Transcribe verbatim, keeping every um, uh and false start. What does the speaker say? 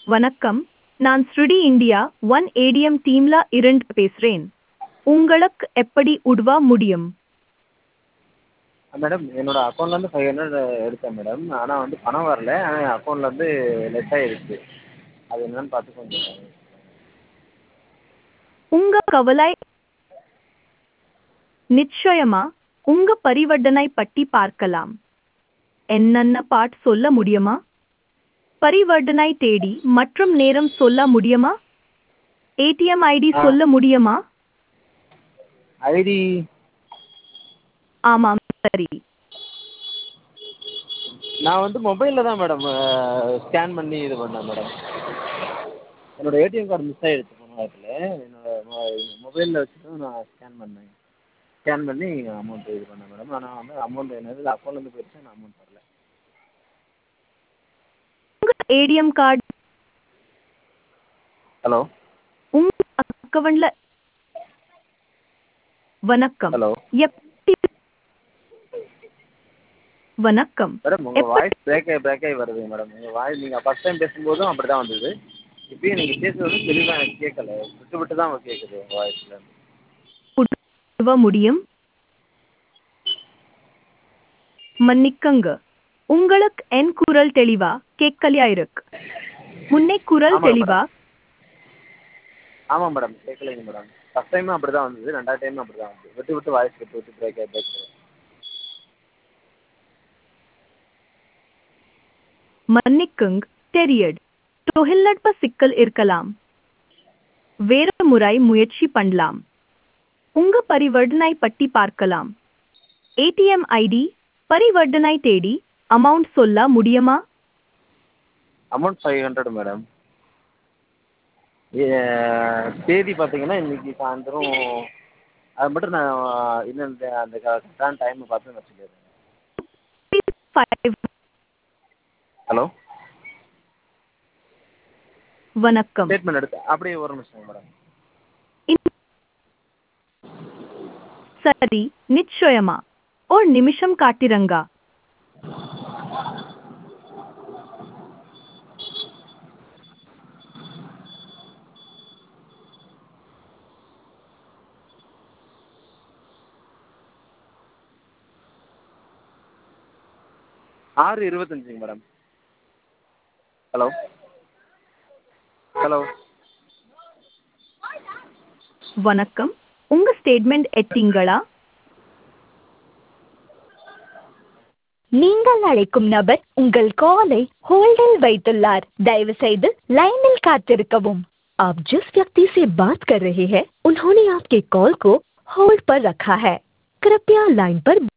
வணக்கம், நான் ஸ்ருடி India one ATM டீம்ல இருந்து பேசுறேன். உங்களுக்கு எப்படி உதவ முடியும்? மேடம் என்னோட அக்கௌண்ட்லேருந்து ஃபைவ் ஹண்ட்ரட் எடுத்தேன் மேடம். ஆனால் வந்து பணம் வரல. ஆனால் என் அக்கௌண்ட்லேருந்து லெஸ் ஆயிடுச்சு. அது என்னன்னு பார்த்து கொஞ்சம் உங்க கவலை நிச்சயமா உங்க பரிவர்த்தனை பற்றி பார்க்கலாம். என்னென்ன பார்ட் சொல்ல முடியுமா? பரிவர்த்தனை தேதி மற்றும் நேரம் சொல்ல முடியுமா? ஏடிஎம் ஐடி ஆ சொல்ல முடியுமா? ஐடி ஆமாம், சரி. நான் வந்து மொபைலில் தான் மேடம் ஸ்கேன் பண்ணி இது பண்ணேன் மேடம். என்னோட ஏடிஎம் கார்டு மிஸ் ஆயிடுச்சு போன வாரத்தில். என்னோட மொபைலில் வச்சு தான் நான் ஸ்கேன் பண்ணேன். ஸ்கேன் பண்ணி அமௌண்ட் இது பண்ணேன் மேடம். ஆனால் வந்து அமௌண்ட் என்னது அக்கௌண்ட்லேருந்து போயிடுச்சு. ஆனால் அமௌண்ட் வரல. உங்க ஏடிஎம் கார்டு ஹலோ உங்க அக்கவுண்ட்ல வணக்கம். ஹலோ எப்படி வணக்கம். மேடம் உங்கள் எப்படி வாய்ஸ் பிரேக் ஆகி பிரேக் ஆகி வருது மேடம். உங்கள் வாய்ஸ் நீங்கள் ஃபஸ்ட் டைம் பேசும்போதும் அப்படி தான் வந்தது. இப்பயும் நீங்கள் பேசுறது வந்து தெளிவாக எனக்கு கேட்கல. விட்டு விட்டு தான் கேட்குது உங்கள் வாய்ஸில். உதவ முடியும்? மன்னிக்கங்க, உங்களுக்கு என் குரல் தெளிவா கேட்கலையா இருக்கு? முன்னே குரல் ஆமாங்க தெளிவா மேடம். ஆமாம் மேடம், கேட்கலைங்க மேடம். ஃபஸ்ட் டைமும் அப்படி தான் வந்தது. ரெண்டாவது டைமும் அப்படி தான் வந்தது. விட்டு விட்டு வாய்ஸ் விட்டு விட்டு பிரேக் ஆகி பிரேக் ஆகி. மன்னிக்குங்க, தெரியுது. தொழில்நுட்ப சிக்கல் இருக்கலாம். வேற முறை முயற்சி பண்ணலாம். உங்க பரிவர்த்தனை பற்றி பார்க்கலாம். ஏடிஎம் ஐடி, பரிவர்த்தனை தேதி, அமௌண்ட் சொல்ல முடியுமா? Amount five hundred madam. ஏ- தேதி பார்த்தீங்கன்னா இன்னைக்கு சாயந்தரம். அது மட்டும் நான் இன்னும் இந்த அந்த கரெக்டான டைமை பார்த்து நான் சொல்லிடுறேன். Five. ஹலோ வணக்கம். ஸ்டேட்மெண்ட் எடுத்து அப்படியே ஒரு நிமிஷம் மேடம். இன்- சரி, நிச்சயமா. ஒரு நிமிஷம் காட்டிரங்க. ஆறு இருபத்தஞ்சுங்க மேடம். ஹலோ ஹலோ வணக்கம், உங்க ஸ்டேட்மெண்ட் எட்டிங்களா? நீங்கள் அழைக்கும் நபர் உங்கள் காலை होल्डिल வைத்துள்ளார். दयவு செய்து लाइनिल காத்திருக்கவும். आप जिस व्यक्ति से बात कर रहे हैं उन्होंने आपके कॉल को होल्ड पर रखा है. कृपया लाइन पर